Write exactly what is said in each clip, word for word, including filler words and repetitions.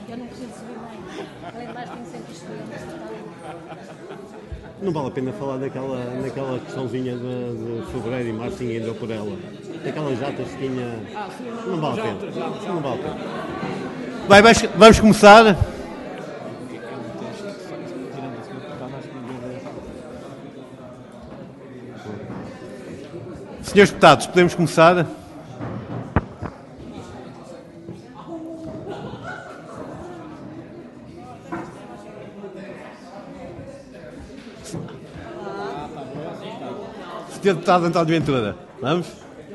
Eu não preciso subir mais. Além de mais, tenho sempre estudantes. Não vale a pena falar daquela, naquela questãozinha de, de fevereiro e março, ninguém deu por ela. Daquelas jatas que tinha... Ah, sim, não, não vale a jatas, pena. jatas. Não vale a pena. Vai, vais, vamos começar. Senhores deputados, podemos começar? Senhor Deputado António Ventura, vamos?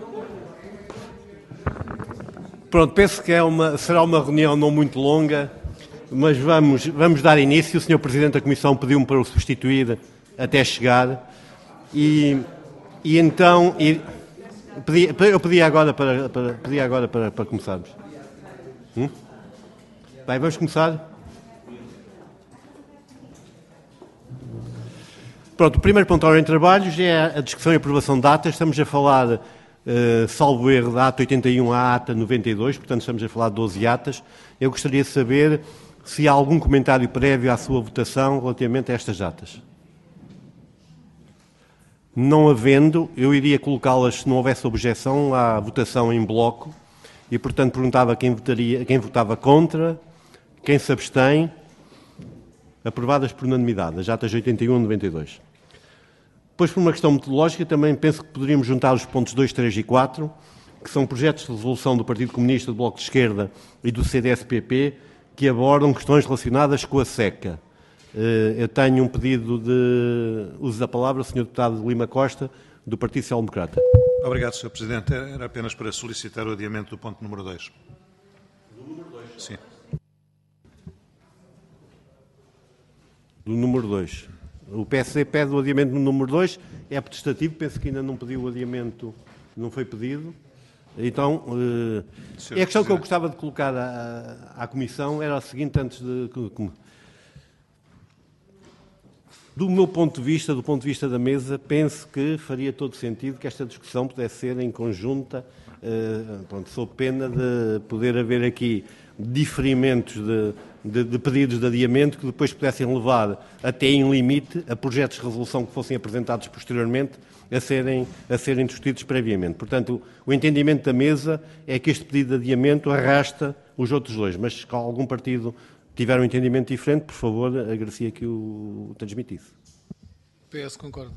Pronto, penso que é uma, será uma reunião não muito longa, mas vamos, vamos dar início. O senhor Presidente da Comissão pediu-me para o substituir até chegar e, e então e, pedi, eu pedi agora para, para, pedi agora para, para começarmos. Hum? Bem, vamos começar? Pronto, o primeiro ponto em trabalhos é a discussão e aprovação de datas. Estamos a falar, uh, salvo erro, da ata oitenta e um à ata noventa e dois, portanto estamos a falar de doze atas. Eu gostaria de saber se há algum comentário prévio à sua votação relativamente a estas datas. Não havendo, eu iria colocá-las, se não houvesse objeção, à votação em bloco e, portanto, perguntava quem, votaria, quem votava contra, quem se abstém. Aprovadas por unanimidade, as atas oitenta e um a noventa e dois. Depois, por uma questão metodológica, também penso que poderíamos juntar os pontos dois, três e quatro, que são projetos de resolução do Partido Comunista, do Bloco de Esquerda e do C D S P P, que abordam questões relacionadas com a seca. Eu tenho um pedido de uso da palavra, senhor Deputado Lima Costa, do Partido Social Democrata. Obrigado, senhor Presidente. Era apenas para solicitar o adiamento do ponto número dois. Do número dois? Sim. Do número dois. O P S D pede o adiamento no número dois, é protestativo, penso que ainda não pediu o adiamento, não foi pedido. Então, uh, a questão que eu gostava de colocar à, à Comissão era a seguinte, antes de... Do meu ponto de vista, do ponto de vista da mesa, penso que faria todo sentido que esta discussão pudesse ser em conjunta, uh, pronto, sob pena de poder haver aqui diferimentos de, de, de pedidos de adiamento que depois pudessem levar até em limite a projetos de resolução que fossem apresentados posteriormente a serem, a serem discutidos previamente. Portanto, o, o entendimento da mesa é que este pedido de adiamento arrasta os outros dois, mas se algum partido tiver um entendimento diferente, por favor, agradecia que o, o transmitisse. P S concorda.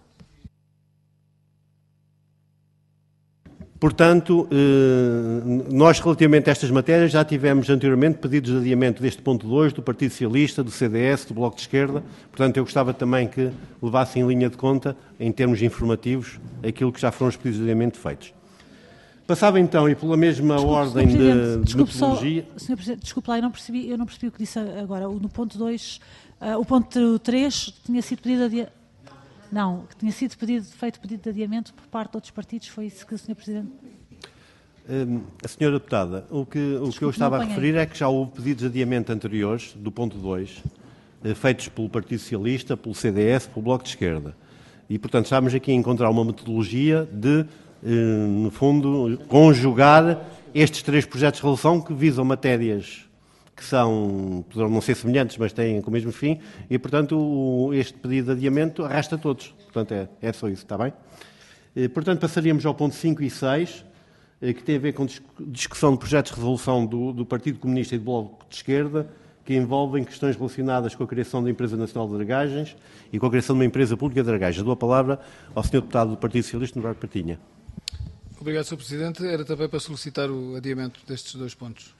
Portanto, nós, relativamente a estas matérias, já tivemos anteriormente pedidos de adiamento deste ponto dois, do Partido Socialista, do C D S, do Bloco de Esquerda. Portanto, eu gostava também que levassem em linha de conta, em termos informativos, aquilo que já foram os pedidos de adiamento feitos. Passava então, e pela mesma desculpe, ordem de, de metodologia... Só, senhor Presidente, desculpe lá, eu não percebi, eu não percebi o que disse agora. No ponto dois, uh, o ponto três tinha sido pedido adiamento... Não, que tinha sido pedido, feito pedido de adiamento por parte de outros partidos, foi isso que o senhor Presidente... Um, a senhora Deputada, o que, o Desculpe, que eu estava a referir é que já houve pedidos de adiamento anteriores, do ponto dois, feitos pelo Partido Socialista, pelo C D S, pelo Bloco de Esquerda. E, portanto, estamos aqui a encontrar uma metodologia de, no fundo, conjugar estes três projetos de resolução que visam matérias que são, poderão não ser semelhantes, mas têm com o mesmo fim, e, portanto, este pedido de adiamento arrasta todos. Portanto, é, é só isso, está bem? E, portanto, passaríamos ao ponto cinco e seis, que tem a ver com discussão de projetos de resolução do, do Partido Comunista e do Bloco de Esquerda, que envolvem questões relacionadas com a criação da Empresa Nacional de Dragagens e com a criação de uma empresa pública de dragagens. Dou a palavra ao senhor Deputado do Partido Socialista, Novaes Partinha. Obrigado, senhor Presidente. Era também para solicitar o adiamento destes dois pontos.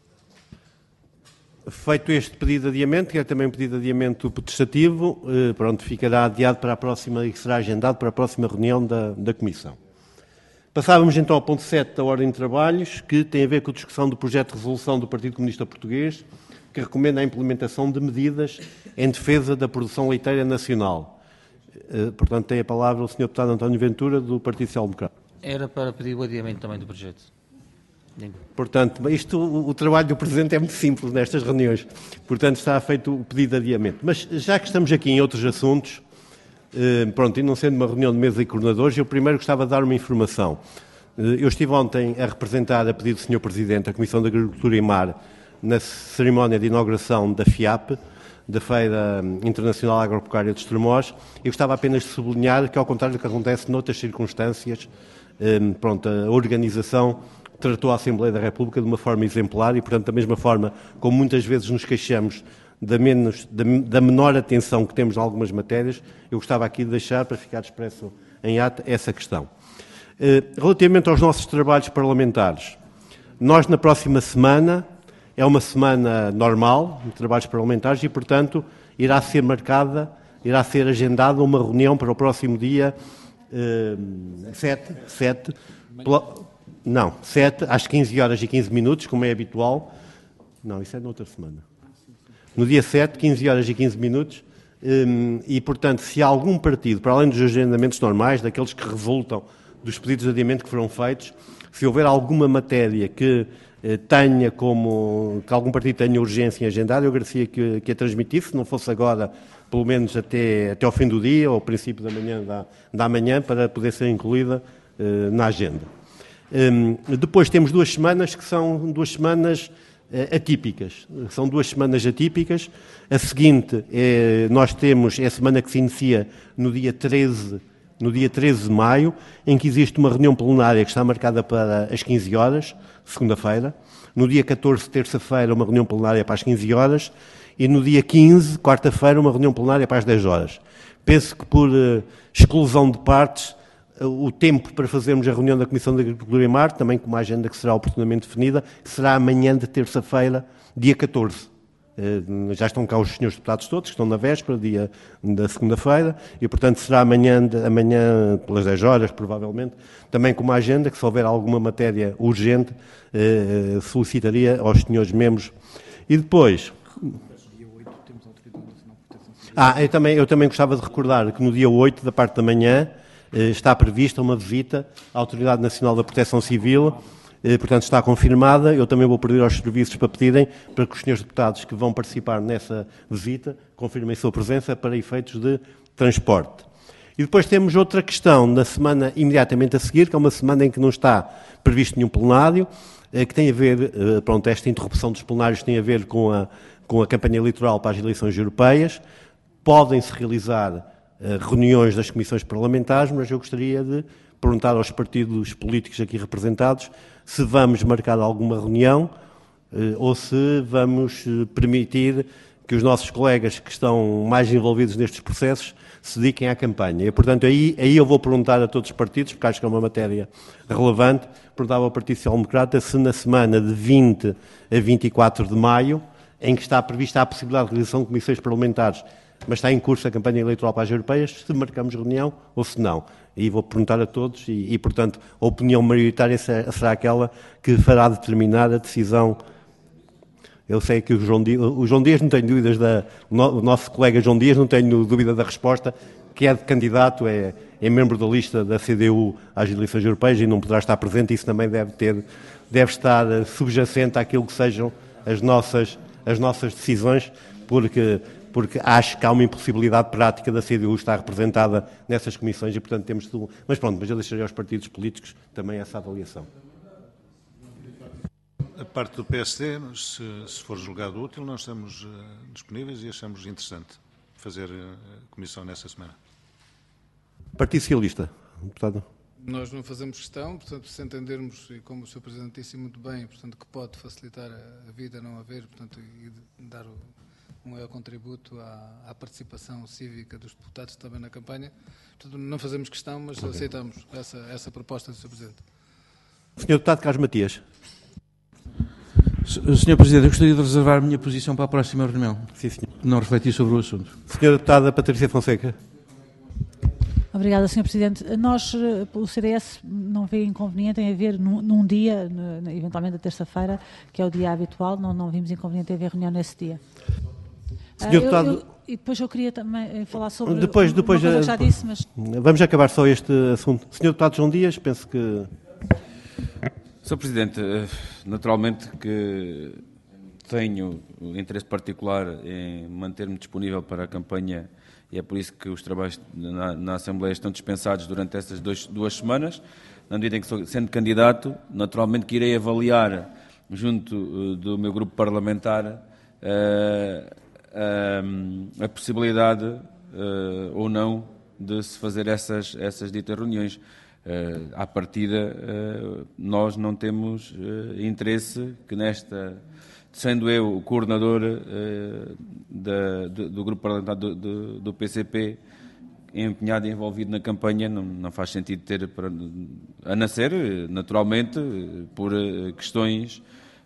Feito este pedido de adiamento, que é também um pedido de adiamento protestativo, eh, pronto, ficará adiado para a próxima e será agendado para a próxima reunião da, da Comissão. Passávamos então ao ponto sete da ordem de trabalhos, que tem a ver com a discussão do projeto de resolução do Partido Comunista Português, que recomenda a implementação de medidas em defesa da produção leiteira nacional. Eh, portanto, tem a palavra o senhor Deputado António Ventura, do Partido Social Democrata. Era para pedir o adiamento também do projeto. Portanto, isto, o, o trabalho do Presidente é muito simples nestas reuniões. Portanto, está feito o pedido de adiamento. Mas, já que estamos aqui em outros assuntos, eh, pronto, e não sendo uma reunião de mesa e coordenadores, eu primeiro gostava de dar uma informação. Eh, eu estive ontem a representar, a pedido do senhor Presidente, a Comissão de Agricultura e Mar, na cerimónia de inauguração da FIAP, da Feira Internacional Agropecuária de Estremoz. Eu gostava apenas de sublinhar que, ao contrário do que acontece noutras circunstâncias, pronto, a organização tratou a Assembleia da República de uma forma exemplar e, portanto, da mesma forma como muitas vezes nos queixamos da, menos, da, da menor atenção que temos em algumas matérias, eu gostava aqui de deixar, para ficar expresso em ato, essa questão. Relativamente aos nossos trabalhos parlamentares, nós na próxima semana, é uma semana normal de trabalhos parlamentares e, portanto, irá ser marcada, irá ser agendada uma reunião para o próximo dia eh, sete, sete, pela, não, sete, às quinze horas e quinze minutos, como é habitual. Não, isso é noutra semana. No dia sete, quinze horas e quinze minutos, eh, e, portanto, se há algum partido, para além dos agendamentos normais, daqueles que resultam dos pedidos de adiamento que foram feitos, se houver alguma matéria que tenha como, que algum partido tenha urgência em agendar, eu agradecia que, que a transmitisse, se não fosse agora, pelo menos até, até ao fim do dia, ou ao princípio da manhã, da, da manhã, para poder ser incluída uh, na agenda. Um, depois temos duas semanas que são duas semanas uh, atípicas. São duas semanas atípicas. A seguinte, é, nós temos, é a semana que se inicia no dia treze, no dia treze de maio, em que existe uma reunião plenária que está marcada para as quinze horas, segunda-feira. No dia catorze, terça-feira, uma reunião plenária para as quinze horas. E no dia quinze, quarta-feira, uma reunião plenária para as dez horas. Penso que, por uh, exclusão de partes, uh, o tempo para fazermos a reunião da Comissão de Agricultura e Mar, também com uma agenda que será oportunamente definida, que será amanhã de terça-feira, dia catorze. Uh, já estão cá os senhores deputados todos, que estão na véspera, dia da segunda-feira, e, portanto, será amanhã, de, amanhã pelas dez horas, provavelmente, também com uma agenda que, se houver alguma matéria urgente, uh, solicitaria aos senhores membros. E depois... Ah, eu também, eu também gostava de recordar que no dia oito, da parte da manhã, eh, está prevista uma visita à Autoridade Nacional da Proteção Civil, eh, portanto está confirmada. Eu também vou pedir aos serviços para pedirem para que os senhores deputados que vão participar nessa visita confirmem a sua presença para efeitos de transporte. E depois temos outra questão na semana imediatamente a seguir, que é uma semana em que não está previsto nenhum plenário, eh, que tem a ver, eh, pronto, esta interrupção dos plenários tem a ver com a, com a campanha eleitoral para as eleições europeias. Podem-se realizar uh, reuniões das comissões parlamentares, mas eu gostaria de perguntar aos partidos políticos aqui representados se vamos marcar alguma reunião uh, ou se vamos uh, permitir que os nossos colegas que estão mais envolvidos nestes processos se dediquem à campanha. E, portanto, aí, aí eu vou perguntar a todos os partidos, porque acho que é uma matéria relevante, perguntava ao Partido Social Democrata se na semana de vinte a vinte e quatro de maio, em que está prevista a possibilidade de realização de comissões parlamentares, mas está em curso a campanha eleitoral para as europeias, se marcamos reunião ou se não. E vou perguntar a todos e, e, portanto, a opinião maioritária será aquela que fará determinar a decisão. Eu sei que o João Dias, o João Dias não tenho dúvidas, da, o nosso colega João Dias não tenho dúvida da resposta, que é de candidato, é, é membro da lista da C D U às eleições europeias e não poderá estar presente, isso também deve, ter, deve estar subjacente àquilo que sejam as nossas, as nossas decisões, porque... porque acho que há uma impossibilidade prática da C D U estar representada nessas comissões e, portanto, temos de... Mas pronto, mas eu deixarei aos partidos políticos também essa avaliação. A parte do P S D, se, se for julgado útil, nós estamos uh, disponíveis e achamos interessante fazer uh, comissão nessa semana. Partido Socialista, deputado. Nós não fazemos questão, portanto, se entendermos, e como o senhor Presidente disse muito bem, portanto, que pode facilitar a, a vida, não haver, portanto, e dar o... um maior contributo à, à participação cívica dos deputados também na campanha. Portanto, não fazemos questão, mas okay. aceitamos essa, essa proposta do senhor Presidente. senhor Deputado Carlos Matias. senhor Presidente, eu gostaria de reservar a minha posição para a próxima reunião. Sim, senhor. Não refletir sobre o assunto. senhora Deputada Patrícia Fonseca. Obrigada, senhor Presidente. Nós, o C D S, não vê inconveniente em haver num, num dia, eventualmente a terça-feira, que é o dia habitual, não, não vimos inconveniente em haver reunião nesse dia. senhor Deputado... Eu, eu, e depois eu queria também falar sobre depois, depois, uma coisa que já disse, mas... Vamos acabar só este assunto. senhor Deputado João Dias, penso que... senhor Presidente, naturalmente que tenho interesse particular em manter-me disponível para a campanha e é por isso que os trabalhos na, na Assembleia estão dispensados durante estas dois, duas semanas, na medida em que, sou, sendo candidato, naturalmente que irei avaliar junto do meu grupo parlamentar, a possibilidade ou não de se fazer essas, essas ditas reuniões. À partida, nós não temos interesse que nesta, sendo eu o coordenador da, do, do grupo parlamentar do, do, do P C P, empenhado e envolvido na campanha, não, não faz sentido ter, para, a nascer, naturalmente, por questões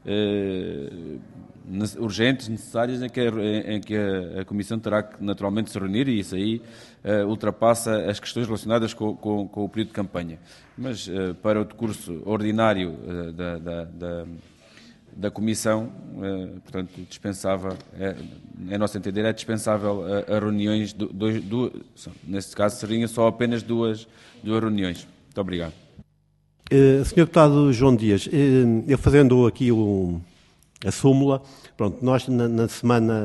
eh, urgentes, necessárias, em que, a, em que a, a Comissão terá que naturalmente se reunir, e isso aí eh, ultrapassa as questões relacionadas com, com, com o período de campanha. Mas eh, para o decurso ordinário eh, da, da, da da Comissão, eh, portanto, dispensável, é, é nosso entender, é dispensável a, a reuniões, do, dois, duas, neste caso seriam só apenas duas, duas reuniões. Muito obrigado. Uh, senhor Deputado João Dias, uh, eu fazendo aqui o, a súmula, pronto, nós na, na semana,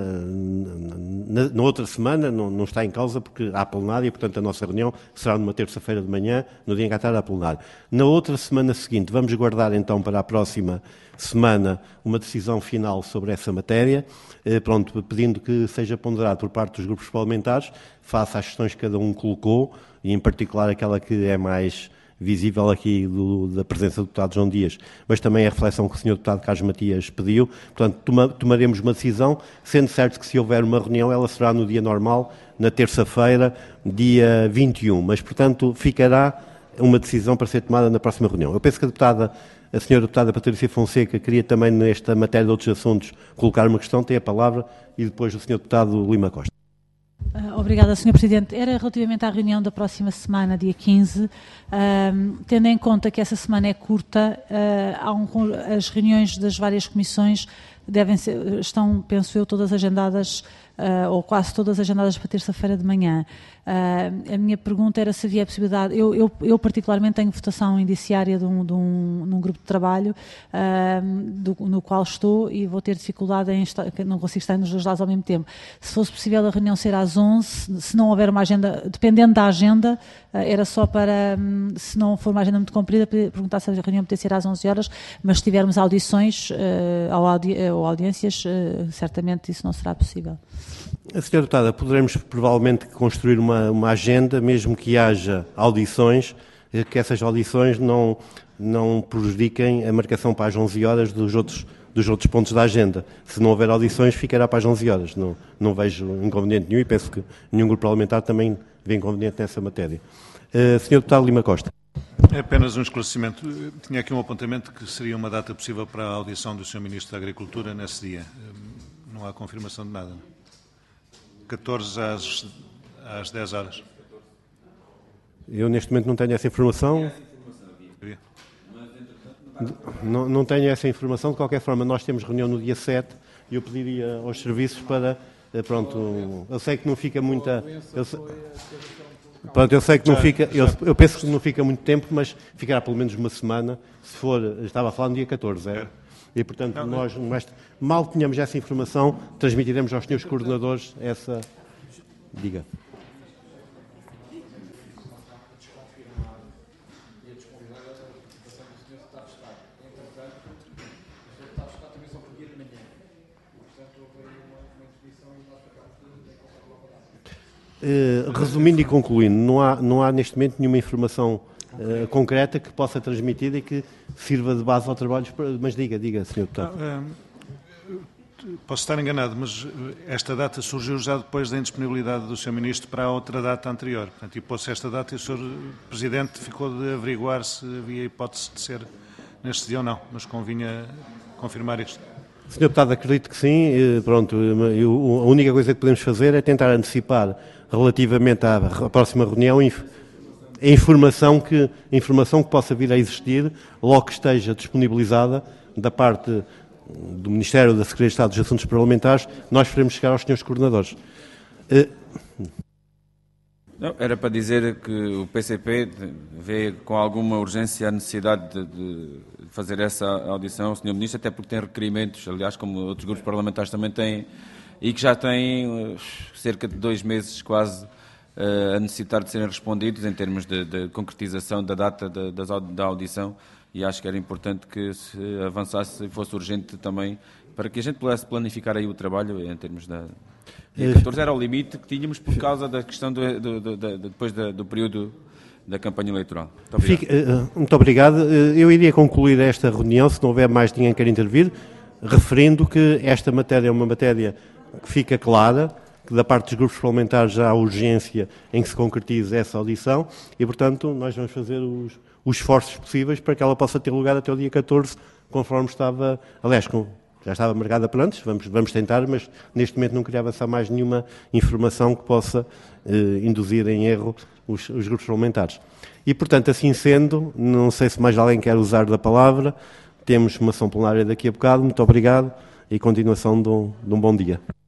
na, na outra semana, não, não está em causa porque há plenária, portanto a nossa reunião será numa terça-feira de manhã, no dia em que há a plenária. Na outra semana seguinte, vamos guardar então para a próxima semana uma decisão final sobre essa matéria, eh, pronto, pedindo que seja ponderado por parte dos grupos parlamentares, face às questões que cada um colocou, e em particular aquela que é mais visível aqui do, da presença do deputado João Dias, mas também a reflexão que o senhor deputado Carlos Matias pediu. Portanto, toma, tomaremos uma decisão, sendo certo que se houver uma reunião, ela será no dia normal, na terça-feira, dia vinte e um, mas, portanto, ficará uma decisão para ser tomada na próxima reunião. Eu penso que a deputada, a senhora deputada Patrícia Fonseca queria também, nesta matéria de outros assuntos, colocar uma questão, tem a palavra, e depois o senhor deputado Lima Costa. Obrigada, senhor Presidente. Era relativamente à reunião da próxima semana, dia quinze, um, tendo em conta que essa semana é curta, uh, há um, as reuniões das várias comissões devem ser, estão, penso eu, todas agendadas, uh, ou quase todas agendadas para terça-feira de manhã. Uh, a minha pergunta era se havia a possibilidade, eu, eu, eu particularmente tenho votação indiciária de um, de um, num grupo de trabalho uh, do, no qual estou e vou ter dificuldade em estar, não consigo estar nos dois lados ao mesmo tempo. Se fosse possível a reunião ser às onze, se não houver uma agenda, dependendo da agenda, uh, era só para, um, se não for uma agenda muito comprida, perguntar se a reunião podia ser às onze horas, mas se tivermos audições uh, ou, audi ou audiências, uh, certamente isso não será possível. A senhora deputada, poderemos provavelmente construir uma, uma agenda, mesmo que haja audições, que essas audições não, não prejudiquem a marcação para as onze horas dos outros, dos outros pontos da agenda. Se não houver audições, ficará para as onze horas. Não, não vejo inconveniente nenhum e penso que nenhum grupo parlamentar também vê inconveniente nessa matéria. Uh, senhor deputado Lima Costa. É apenas um esclarecimento. Tinha aqui um apontamento que seria uma data possível para a audição do senhor Ministro da Agricultura nesse dia. Não há confirmação de nada. catorze às, às dez horas. Eu neste momento não tenho essa informação. Não, não tenho essa informação. De qualquer forma, nós temos reunião no dia sete e eu pediria aos serviços para, pronto, eu sei que não fica muita... Eu sei, pronto, eu sei que não fica, eu, eu penso que não fica muito tempo, mas ficará pelo menos uma semana, se for, estava a falar no dia catorze, é? E, portanto, não, nós, nós, mal tenhamos essa informação, transmitiremos aos senhores coordenadores essa... Diga. Uh, resumindo e concluindo, não há, não há neste momento nenhuma informação uh, concreta que possa transmitir e que sirva de base ao trabalho, mas diga, diga, senhor Deputado. Não, uh, posso estar enganado, mas esta data surgiu já depois da indisponibilidade do senhor Ministro para a outra data anterior. Portanto, e pôs-se esta data e o senhor Presidente ficou de averiguar se havia hipótese de ser neste dia ou não, mas convinha confirmar isto. senhor Deputado, acredito que sim. Pronto, eu, a única coisa que podemos fazer é tentar antecipar relativamente à próxima reunião a informação que, a informação que possa vir a existir, logo que esteja disponibilizada da parte do Ministério da Secretaria de Estado dos Assuntos Parlamentares, nós faremos chegar aos senhores coordenadores. Não, era para dizer que o P C P vê com alguma urgência a necessidade de, de fazer essa audição ao senhor Ministro, até porque tem requerimentos, aliás, como outros grupos parlamentares também têm, e que já têm uh, cerca de dois meses quase uh, a necessitar de serem respondidos em termos de, de concretização da data de, de, da audição, e acho que era importante que se avançasse e fosse urgente também, para que a gente pudesse planificar aí o trabalho em termos da... Dia catorze era o limite que tínhamos por causa da questão do, do, do, do, depois do, do período da campanha eleitoral. Muito obrigado. Fique, uh, muito obrigado. Uh, eu iria concluir esta reunião, se não houver mais ninguém que queira intervir, referindo que esta matéria é uma matéria que fica clara, que da parte dos grupos parlamentares já há urgência em que se concretize essa audição e, portanto, nós vamos fazer os, os esforços possíveis para que ela possa ter lugar até o dia catorze, conforme estava, aliás, com, já estava marcada para antes, vamos, vamos tentar, mas neste momento não queria avançar mais nenhuma informação que possa eh, induzir em erro os, os grupos parlamentares. E, portanto, assim sendo, não sei se mais alguém quer usar da palavra, temos uma ação plenária daqui a bocado, muito obrigado e continuação de um, de um bom dia.